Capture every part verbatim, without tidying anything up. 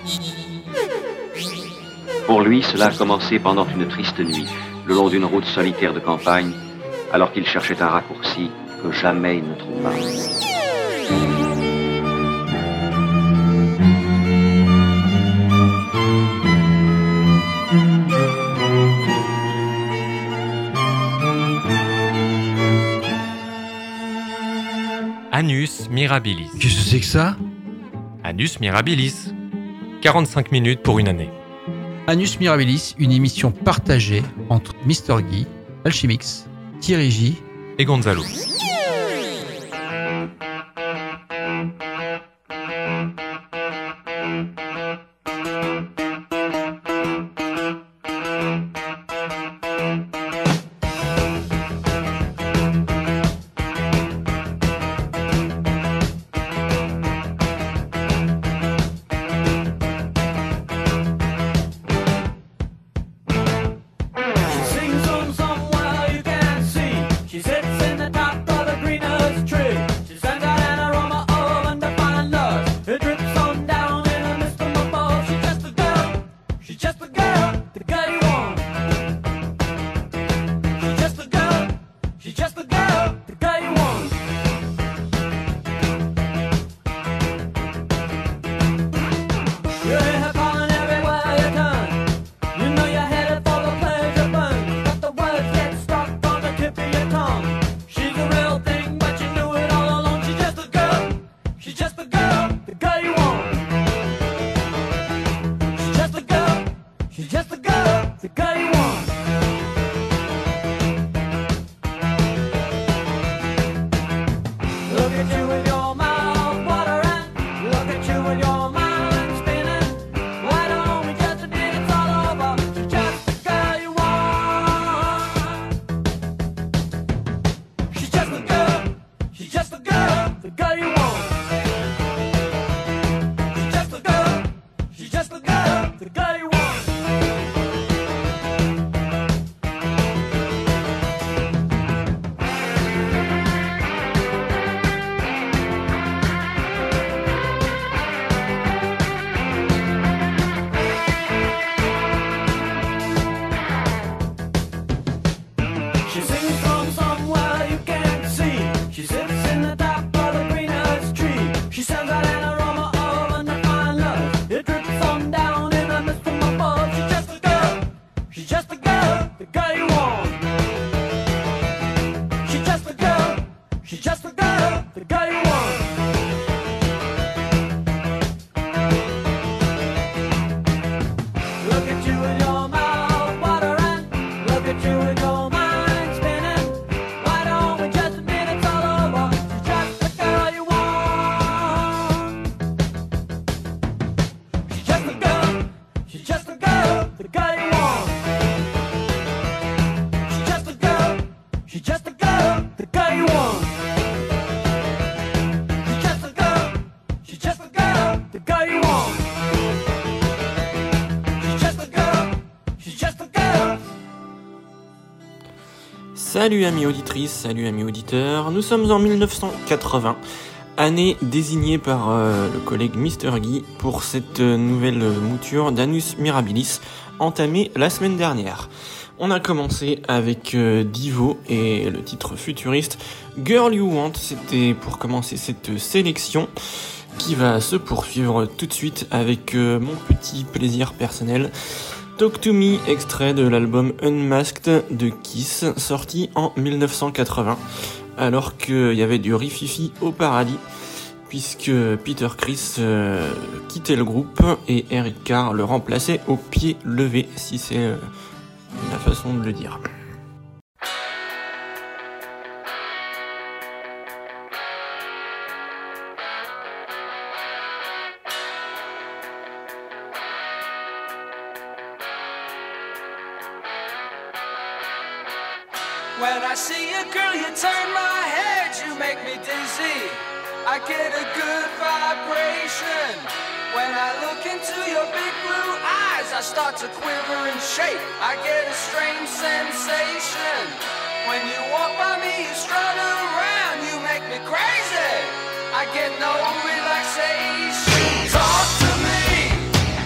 Pour lui, cela a commencé pendant une triste nuit, le long d'une route solitaire de campagne, alors qu'il cherchait un raccourci que jamais il ne trouva. Annus Mirabilis. Qu'est-ce que c'est que ça ? Annus Mirabilis. quarante-cinq minutes pour une année. Annus Mirabilis, une émission partagée entre Mister Guy, Alchemix, Thierry J et Gonzalo. Salut amis auditrices, salut amis auditeurs, nous sommes en mille neuf cent quatre-vingts, année désignée par euh, le collègue Mister Guy pour cette euh, nouvelle mouture d'Annus Mirabilis entamée la semaine dernière. On a commencé avec euh, Divo et le titre futuriste Girl You Want, c'était pour commencer cette sélection qui va se poursuivre tout de suite avec euh, mon petit plaisir personnel. Talk to Me, extrait de l'album Unmasked de Kiss, sorti en mille neuf cent quatre-vingts, alors qu'il y avait du rififi au paradis, puisque Peter Criss euh, quittait le groupe et Eric Carr le remplaçait au pied levé, si c'est euh, la façon de le dire. When I see you, girl, you turn my head, you make me dizzy. I get a good vibration. When I look into your big blue eyes, I start to quiver and shake. I get a strange sensation. When you walk by me, you strut around, you make me crazy. I get no relaxation. Talk to me,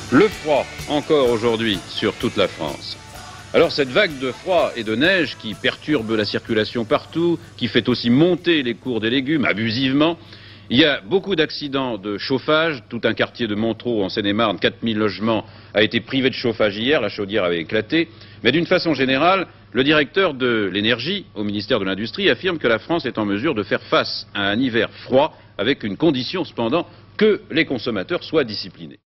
Le froid, encore aujourd'hui, sur toute la France. Alors cette vague de froid et de neige qui perturbe la circulation partout, qui fait aussi monter les cours des légumes abusivement, il y a beaucoup d'accidents de chauffage. Tout un quartier de Montereau en Seine-et-Marne, quatre mille logements, a été privé de chauffage hier, la chaudière avait éclaté. Mais d'une façon générale, le directeur de l'énergie au ministère de l'Industrie affirme que la France est en mesure de faire face à un hiver froid, avec une condition cependant, que les consommateurs soient disciplinés.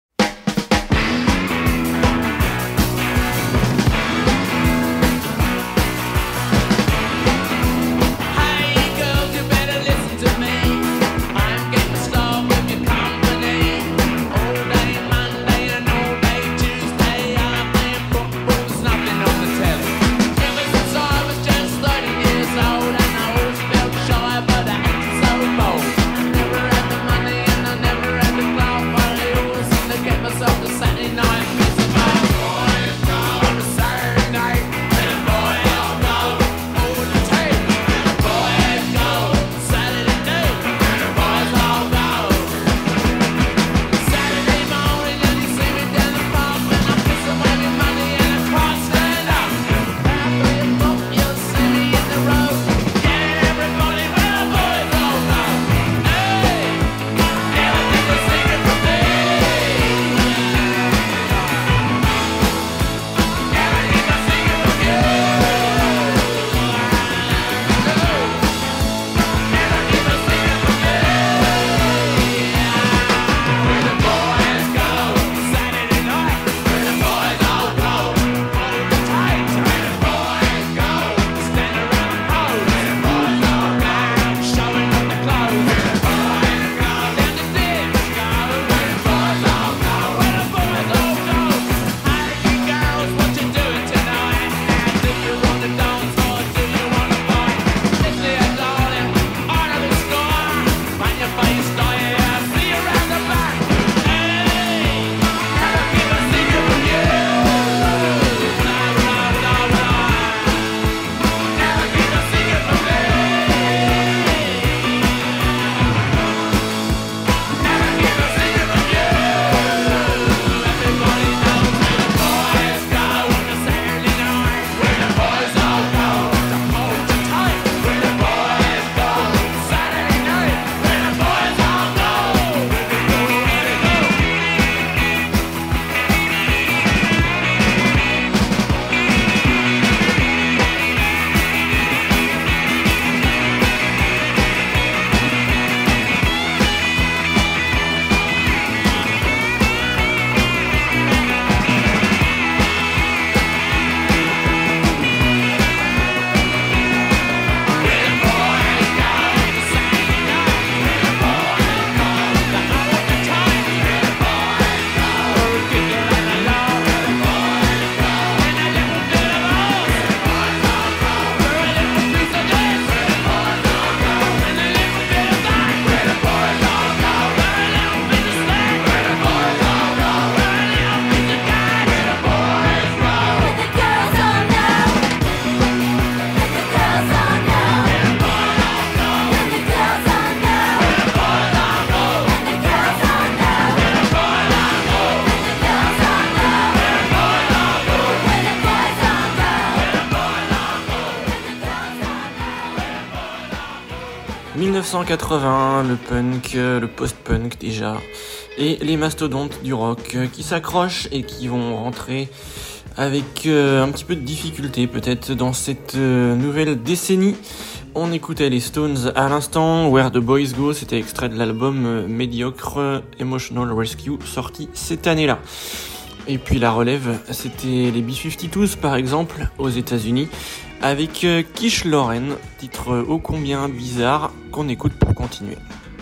dix-neuf cent quatre-vingts, le punk, le post-punk déjà, et les mastodontes du rock qui s'accrochent et qui vont rentrer avec euh, un petit peu de difficulté peut-être dans cette euh, nouvelle décennie. On écoutait les Stones à l'instant, Where the Boys Go, c'était extrait de l'album euh, Mediocre Emotional Rescue sorti cette année-là. Et puis la relève, c'était les B cinquante-deux par exemple aux États-Unis avec euh, Kish Lauren, titre ô combien bizarre qu'on écoute pour continuer.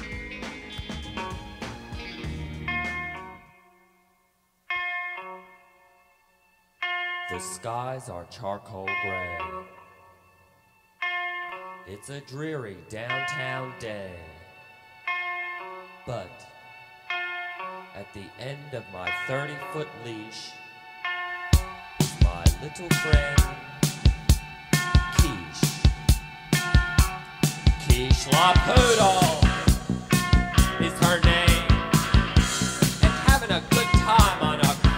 The skies are charcoal gray. It's a dreary downtown day. But at the end of my thirty-foot leash is my little friend Quiche. Quiche Lapoodle is her name. And having a good time on a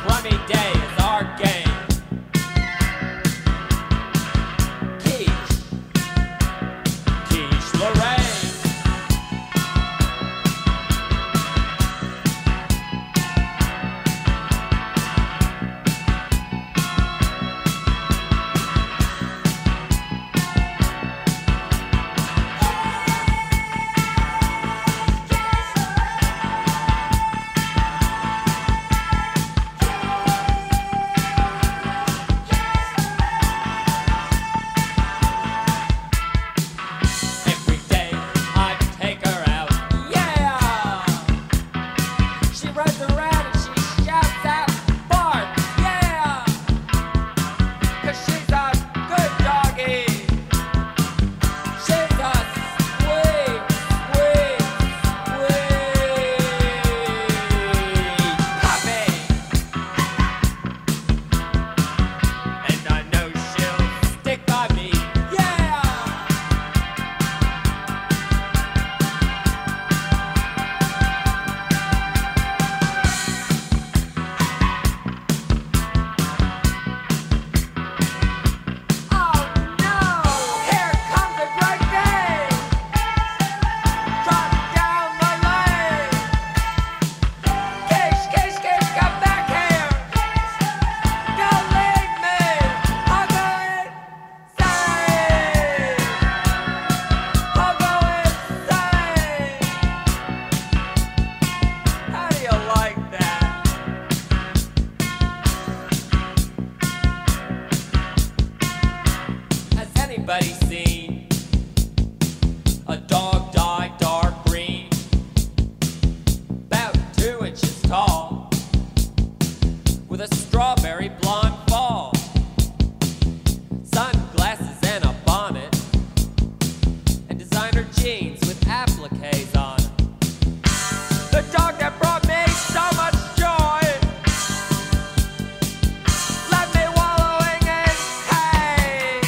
jeans with appliques on 'em. The dog that brought me so much joy left me wallowing in hay.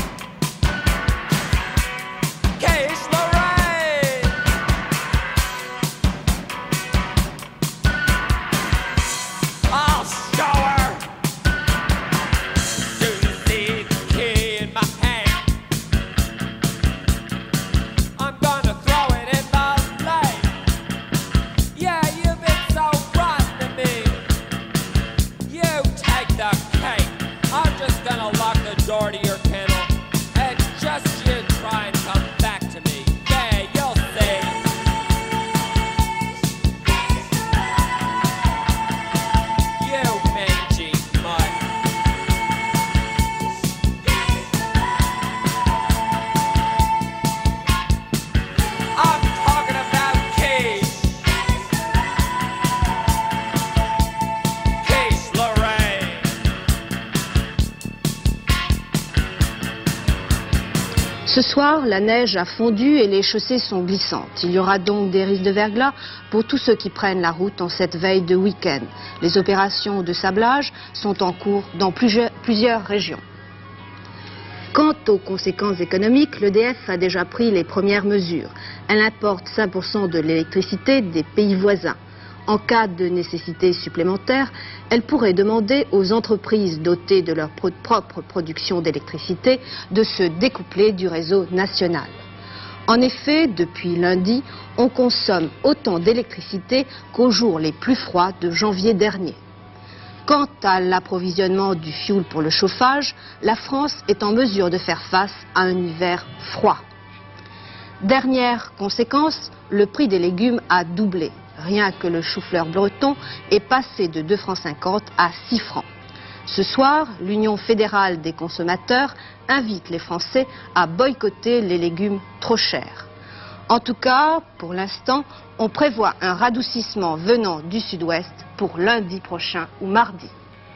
Case Lorraine. I'll show her. Do you see the key in my hand? I'm gonna throw it in the lake. Yeah, you've been so rotten to me. You take the cake. I'm just gonna lock the door to your kennel and just you try and come back to me. Yeah, you'll see. You mangy mutt. I'm talking about Case. Case Lorraine. Ce soir, la neige a fondu et les chaussées sont glissantes. Il y aura donc des risques de verglas pour tous ceux qui prennent la route en cette veille de week-end. Les opérations de sablage sont en cours dans plusieurs, plusieurs régions. Quant aux conséquences économiques, l'E D F a déjà pris les premières mesures. Elle importe cinq pour cent de l'électricité des pays voisins. En cas de nécessité supplémentaire, elle pourrait demander aux entreprises dotées de leur pro- propre production d'électricité de se découpler du réseau national. En effet, depuis lundi, on consomme autant d'électricité qu'aux jours les plus froids de janvier dernier. Quant à l'approvisionnement du fioul pour le chauffage, la France est en mesure de faire face à un hiver froid. Dernière conséquence, le prix des légumes a doublé. Rien que le chou-fleur breton est passé de deux francs cinquante à six francs. Ce soir, l'Union fédérale des consommateurs invite les Français à boycotter les légumes trop chers. En tout cas, pour l'instant, on prévoit un radoucissement venant du sud-ouest pour lundi prochain ou mardi.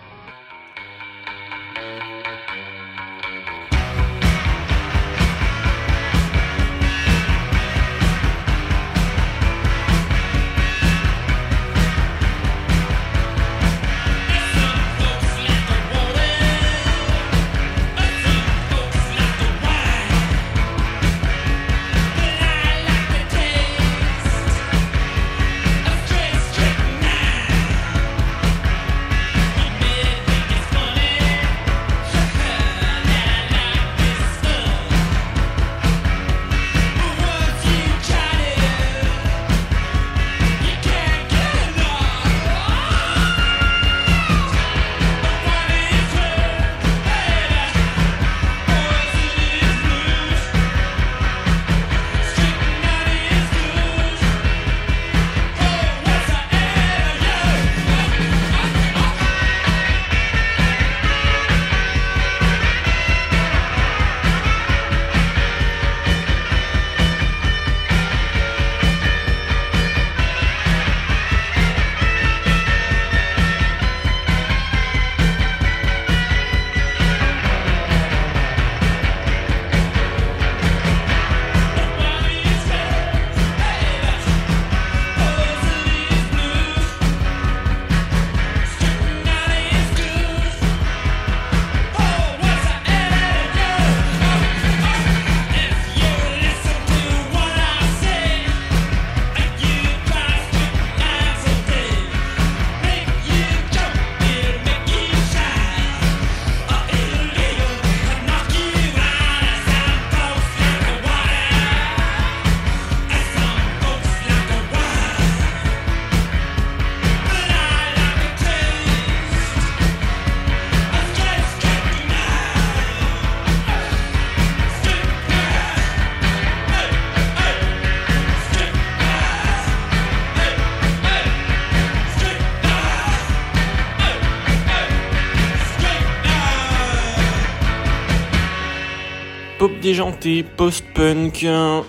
pop déjanté, post-punk,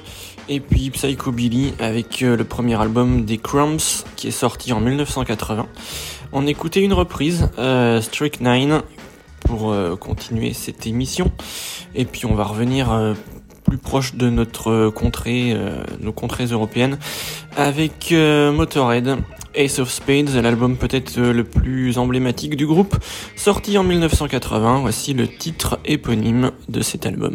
et puis psychobilly avec le premier album des Crumbs qui est sorti en dix-neuf cent quatre-vingts. On écoutait une reprise, euh, Strychnine, pour euh, continuer cette émission, et puis on va revenir euh, plus proche de notre contrée, euh, nos contrées européennes, avec euh, Motorhead, Ace of Spades, l'album peut-être le plus emblématique du groupe, sorti en mille neuf cent quatre-vingts. Voici le titre éponyme de cet album.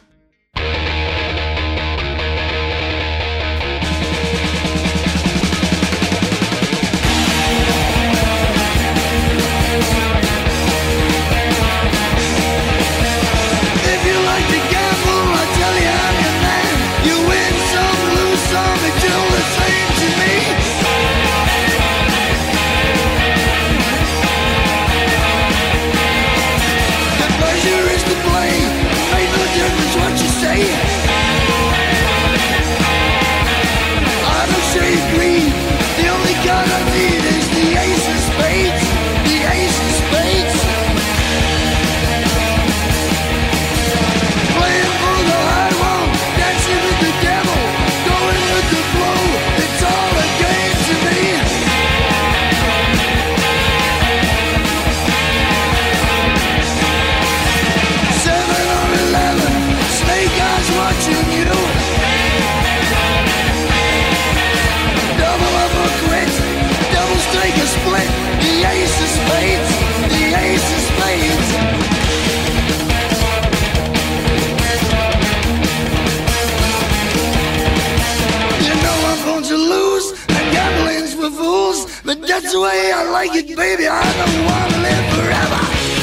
But that's the way I like it, baby. I don't want to live forever.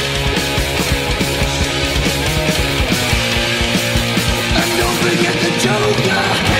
And don't forget the Joker.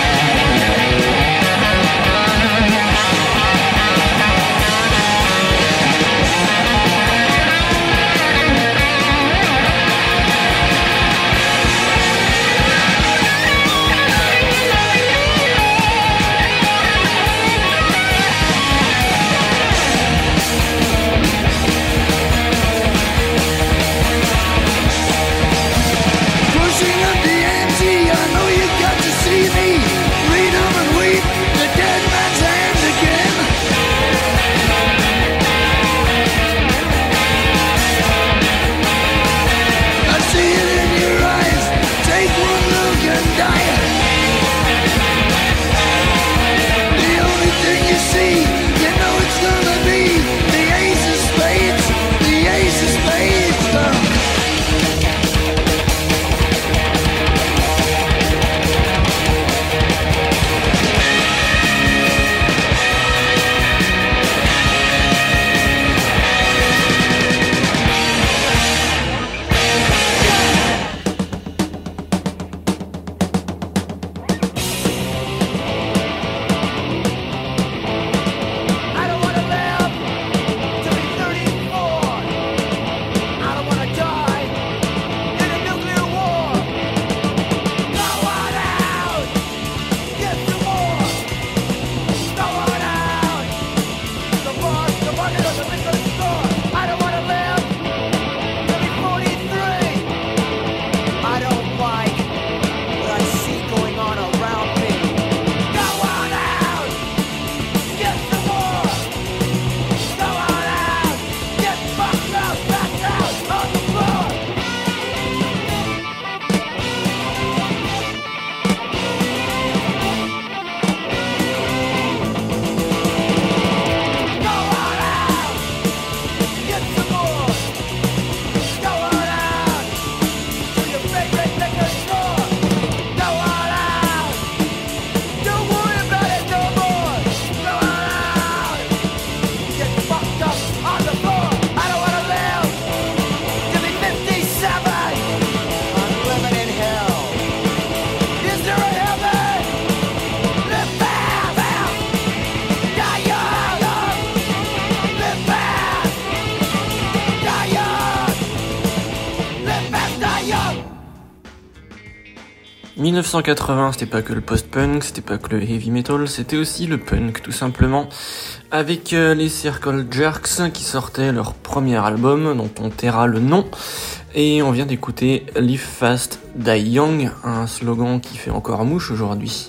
dix-neuf cent quatre-vingts, c'était pas que le post-punk, c'était pas que le heavy metal, c'était aussi le punk, tout simplement, avec euh, les Circle Jerks qui sortaient leur premier album, dont on taira le nom, et on vient d'écouter Live Fast, Die Young, un slogan qui fait encore mouche aujourd'hui.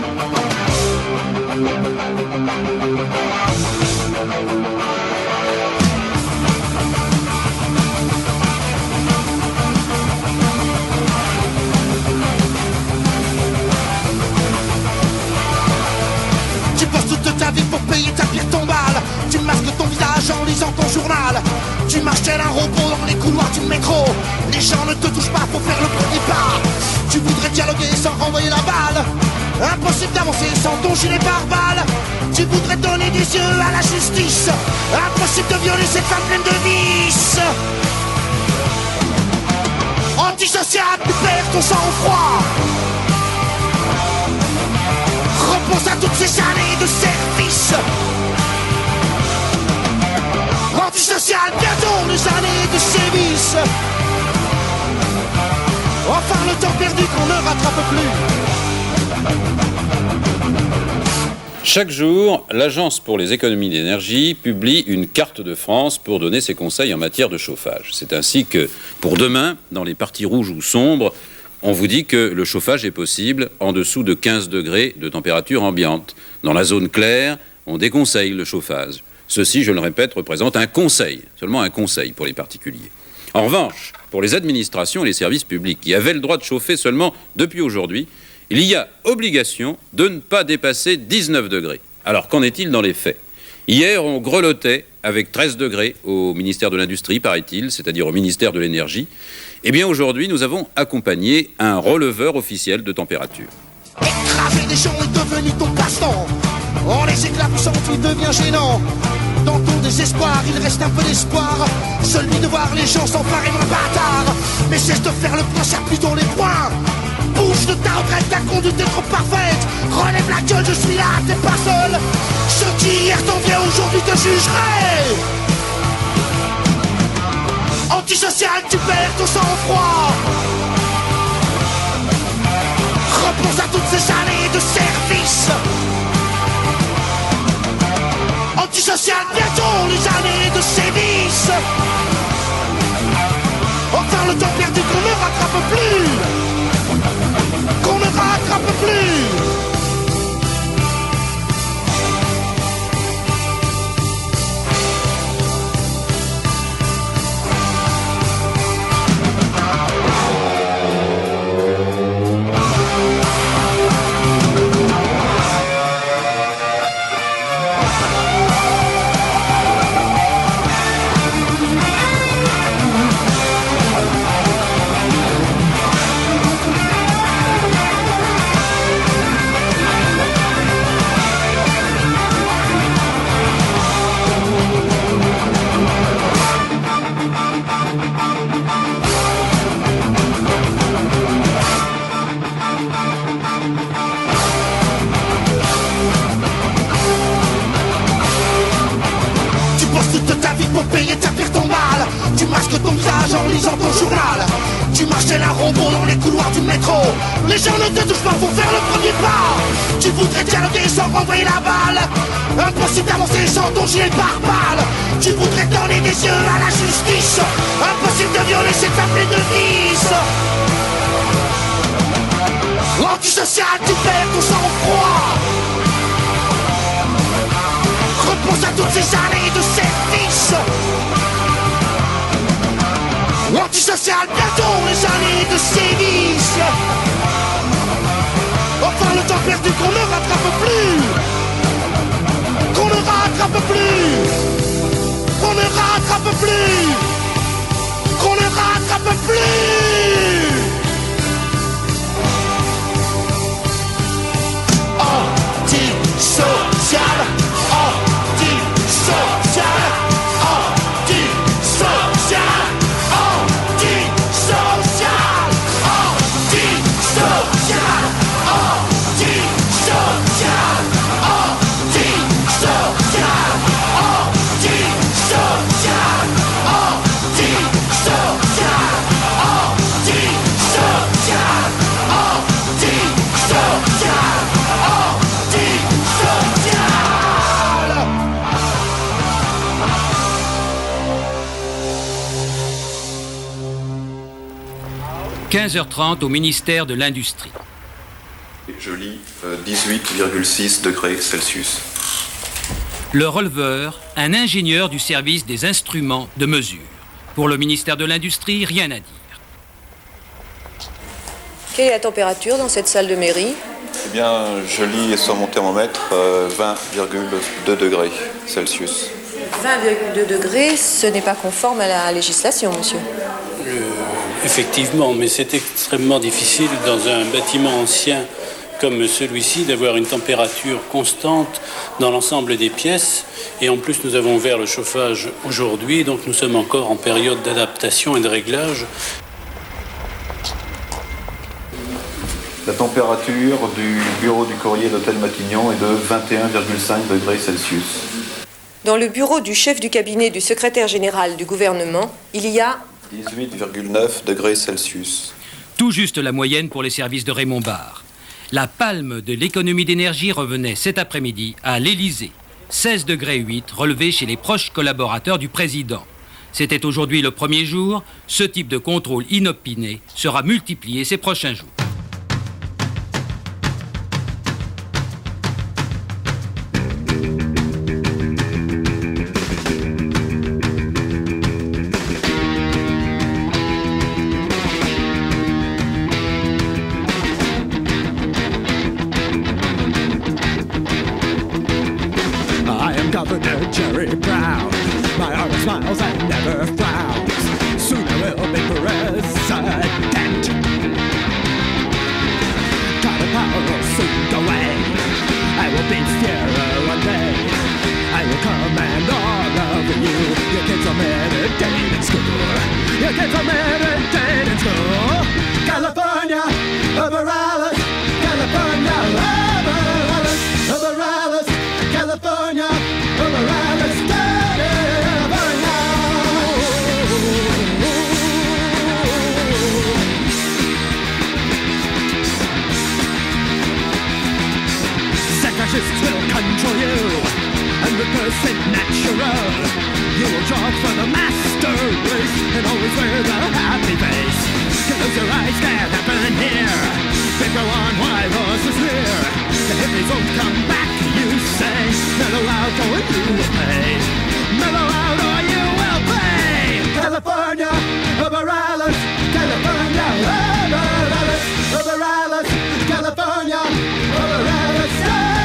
Tu bosses toute ta vie pour payer ta pire tombale. Tu masques ton visage en lisant ton journal. Tu marches tel un robot dans les couloirs du métro. Les gens ne te touchent pas pour faire le premier pas. Tu voudrais dialoguer sans renvoyer la balle. Impossible d'avancer sans ton gilet pare-balles. Tu voudrais donner des yeux à la justice. Impossible de violer cette femme pleine de vices. Antisocial, tu perds ton sang-froid. Repense à toutes ces années de service. Antisocial, bientôt les années de sévices. Enfin le temps perdu qu'on ne rattrape plus. Chaque jour, l'Agence pour les économies d'énergie publie une carte de France pour donner ses conseils en matière de chauffage. C'est ainsi que, pour demain, dans les parties rouges ou sombres, on vous dit que le chauffage est possible en dessous de quinze degrés de température ambiante. Dans la zone claire, on déconseille le chauffage. Ceci, je le répète, représente un conseil, seulement un conseil pour les particuliers. En revanche, pour les administrations et les services publics qui avaient le droit de chauffer seulement depuis aujourd'hui, il y a obligation de ne pas dépasser dix-neuf degrés. Alors, qu'en est-il dans les faits ? Hier, on grelottait avec treize degrés au ministère de l'Industrie, paraît-il, c'est-à-dire au ministère de l'Énergie. Eh bien, aujourd'hui, nous avons accompagné un releveur officiel de température. Écraser des gens est devenu ton passe-temps. En les éclaboussant, tout devient gênant. Dans ton désespoir, il reste un peu d'espoir. Celui de voir les gens s'emparer d'un bâtard. Mais cesse de faire le point, serre plutôt les poings. Bouge de ta retraite, ta conduite est trop parfaite. Relève la gueule, je suis là, t'es pas seul. Ceux qui hier t'enviaient aujourd'hui te jugeraient. Antisocial, tu perds ton sang-froid. Repense à toutes ces années de service. Antisocial, bientôt les années de sévices. Enfin le temps perdu qu'on ne rattrape plus. Qu'on ne rattrape plus. En lisant ton journal, tu marches tel un robot dans les couloirs du métro. Les gens ne te touchent pas pour faire le premier pas. Tu voudrais dialoguer sans renvoyer la balle. Impossible d'avancer sans ton gilet pare-balles. Tu voudrais donner des yeux à la justice. Impossible de violer cette femme pleine de vices. Antisocial, tu perds ton sang-froid. Repense à toutes ces années de service. Antisocial, bientôt les années de sévices. Enfin le temps perdu qu'on ne rattrape plus. Qu'on ne rattrape plus. Qu'on ne rattrape plus. Qu'on ne rattrape plus. Antisocial. Antisocial. quinze heures trente au ministère de l'Industrie. Je lis euh, dix-huit virgule six degrés Celsius. Le releveur, un ingénieur du service des instruments de mesure. Pour le ministère de l'Industrie, rien à dire. Quelle est la température dans cette salle de mairie ? Eh bien, je lis sur mon thermomètre euh, vingt virgule deux degrés Celsius. vingt virgule deux degrés, ce n'est pas conforme à la législation, monsieur. Euh, effectivement, mais c'est extrêmement difficile dans un bâtiment ancien comme celui-ci d'avoir une température constante dans l'ensemble des pièces. Et en plus, nous avons ouvert le chauffage aujourd'hui, donc nous sommes encore en période d'adaptation et de réglage. La température du bureau du courrier d'Hôtel Matignon est de vingt et un virgule cinq degrés Celsius. Dans le bureau du chef du cabinet du secrétaire général du gouvernement, il y a dix-huit virgule neuf degrés Celsius. Tout juste la moyenne pour les services de Raymond Barre. La palme de l'économie d'énergie revenait cet après-midi à l'Élysée. seize degrés huit relevés chez les proches collaborateurs du président. C'était aujourd'hui le premier jour. Ce type de contrôle inopiné sera multiplié ces prochains jours. Governor Jerry Brown, my heart smiles and never frowns. Soon I will be president. God of power will soon go away. I will be Führer one day. I will command all of you. Your kids are meditate in school. Your kids are meditate in school. California, over Alice. California, over Alice. Over Alice. California. Fascists will control you, one hundred percent natural. You will jog for the master race and always wear the happy face. Close your eyes, can't happen here. Finger on why loss is near. The hippies won't come back, you say. Mellow out or you will pay. Mellow out or you will pay. California, over Alice. California, over Alice. Over Alice. California, over Alice.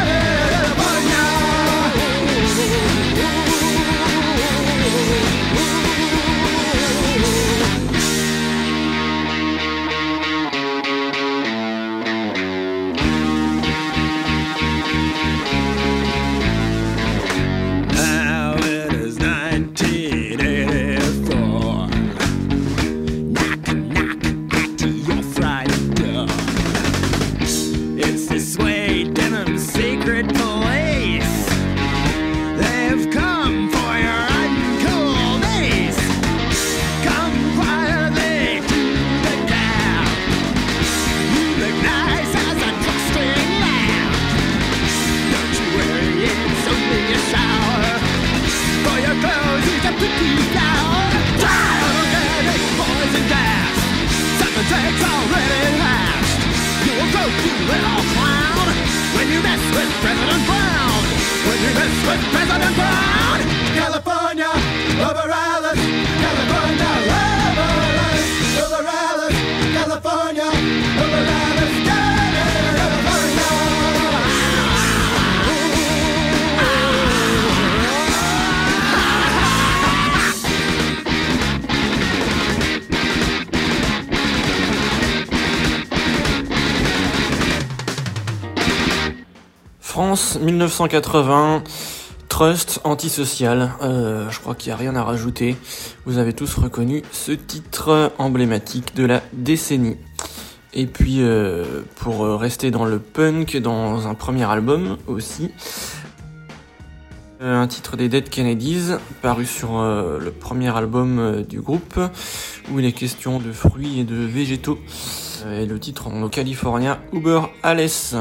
France mille neuf cent quatre-vingts, Trust antisocial, euh, je crois qu'il n'y a rien à rajouter. Vous avez tous reconnu ce titre emblématique de la décennie. Et puis euh, pour rester dans le punk, dans un premier album aussi, euh, un titre des Dead Kennedys, paru sur euh, le premier album euh, du groupe, où il est question de fruits et de végétaux. Euh, et le titre en californien, Uber Alles.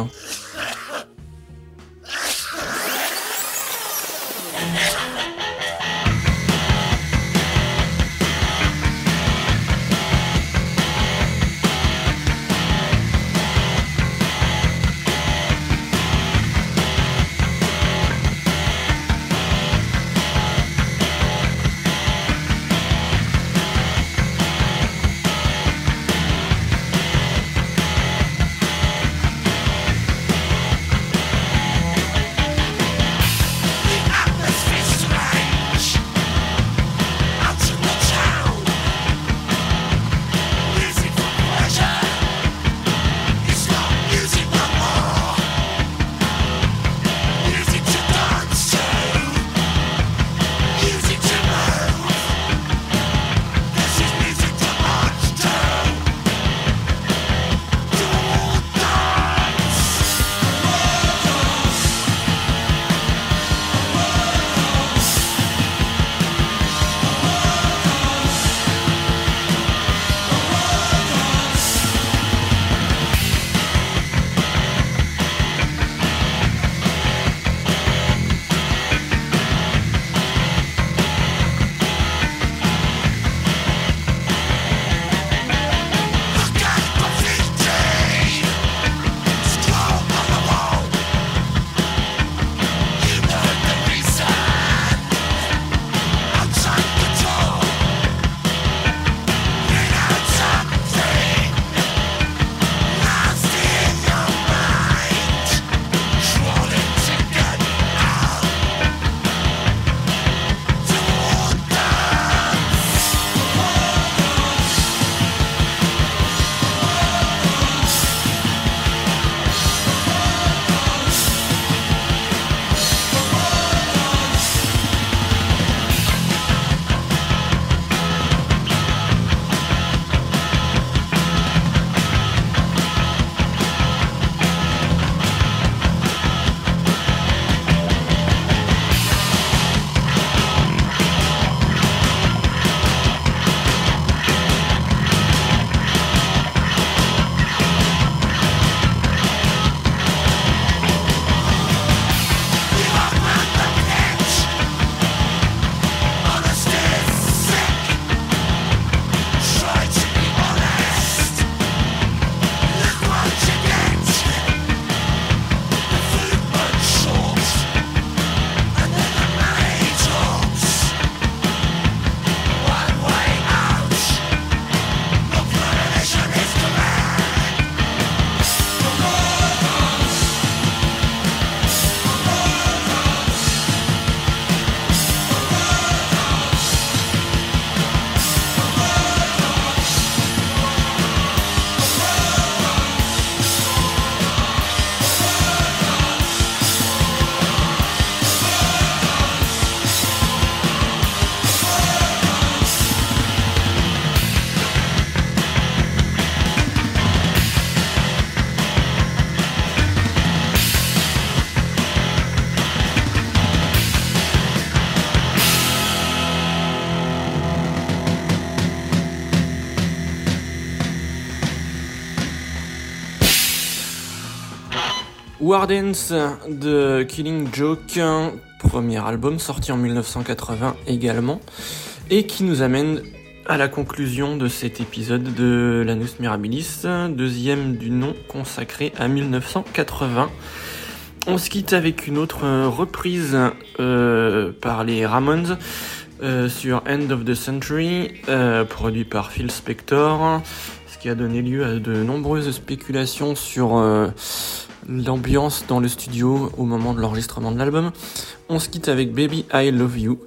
Wardens de Killing Joke, premier album sorti en dix-neuf cent quatre-vingts également, et qui nous amène à la conclusion de cet épisode de l'Anus Mirabilis, deuxième du nom consacré à dix-neuf cent quatre-vingts. On se quitte avec une autre reprise euh, par les Ramones euh, sur End of the Century, euh, produit par Phil Spector, ce qui a donné lieu à de nombreuses spéculations sur euh, l'ambiance dans le studio au moment de l'enregistrement de l'album. On se quitte avec Baby I Love You.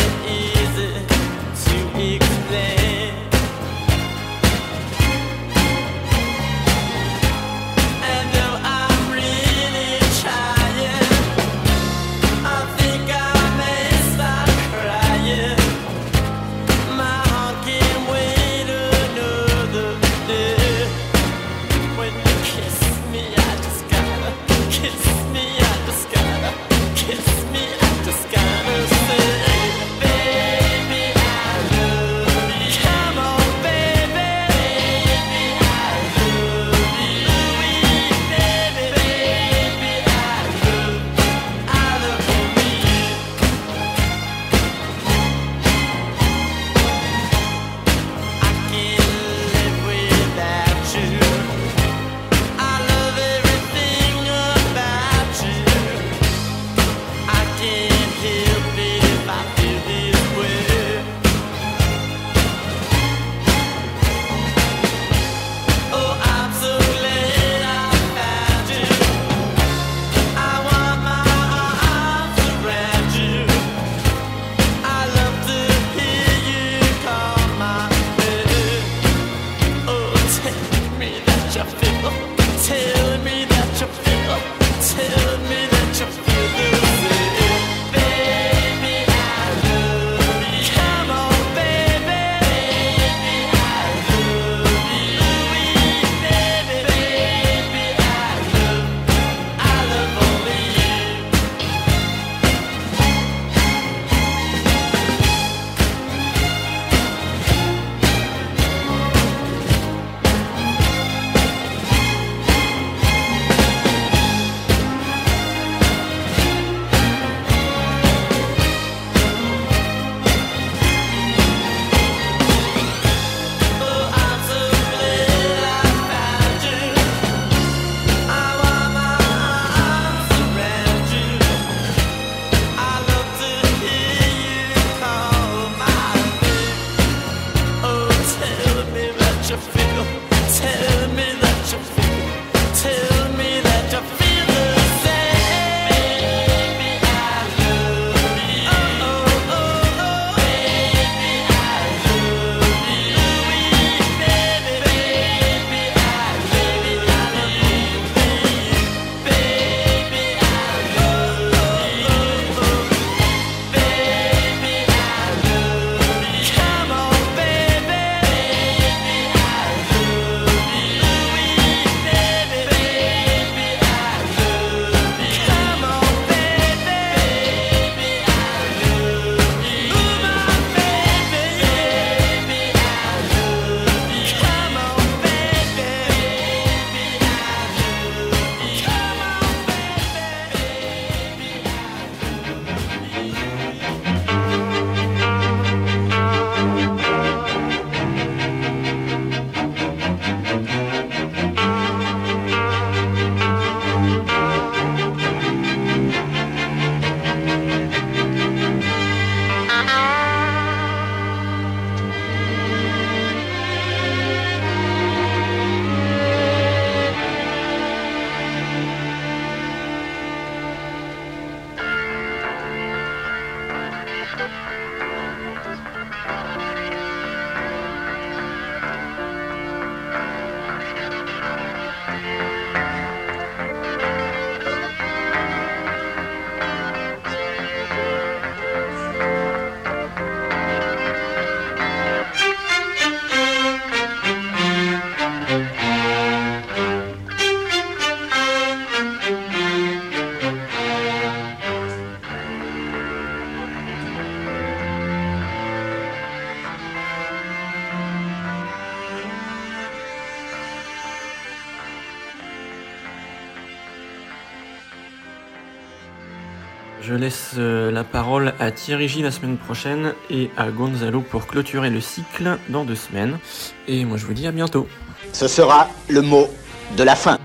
Explain. Je laisse euh, la parole à Thierry J la semaine prochaine et à Gonzalo pour clôturer le cycle dans deux semaines. Et moi je vous dis à bientôt. Ce sera le mot de la fin.